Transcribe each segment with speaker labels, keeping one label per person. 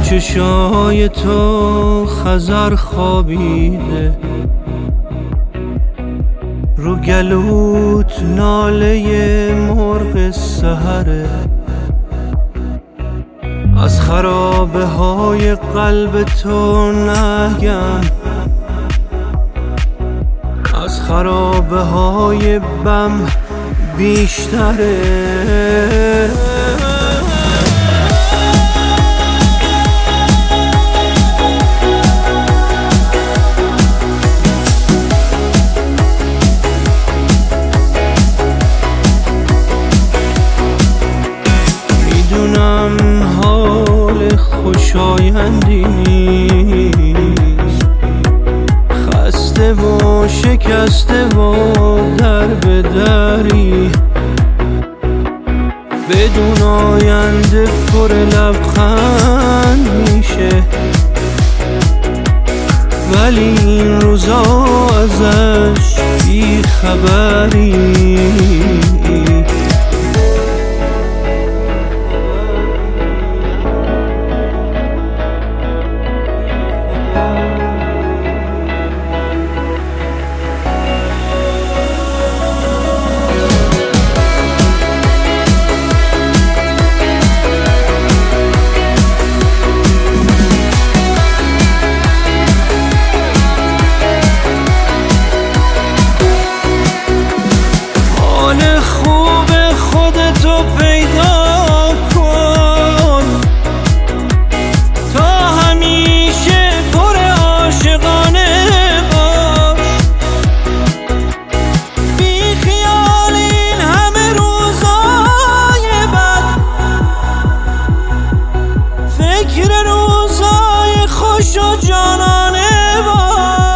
Speaker 1: چشای تو خضر خوابیده، رو گلوت ناله مرغ سحره، از خرابه های قلب تو نگم، از خرابه های بم بیشتره. میدونم حال خوشایندی نیست، خسته و شکسته و در به دری، بدون آینده پر لبخند میشه، ولی این روزا ازش بی خبری. خوب خودتو پیدا کن، تا همیشه پر عاشقانه باش، بی خیال این همه روزای بد، فکر روزای خوش و جانانه باش.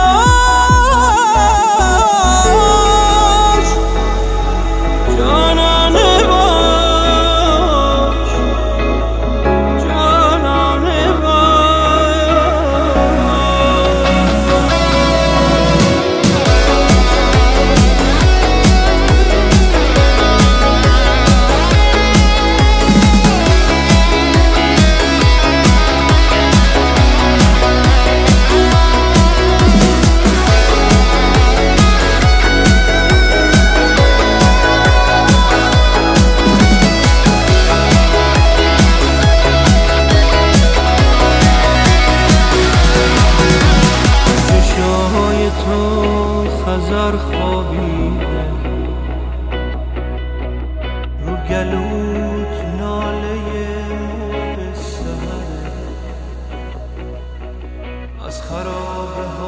Speaker 1: تو خضر خوابیده، رو گلوت ناله مرغ سحره، از خرابه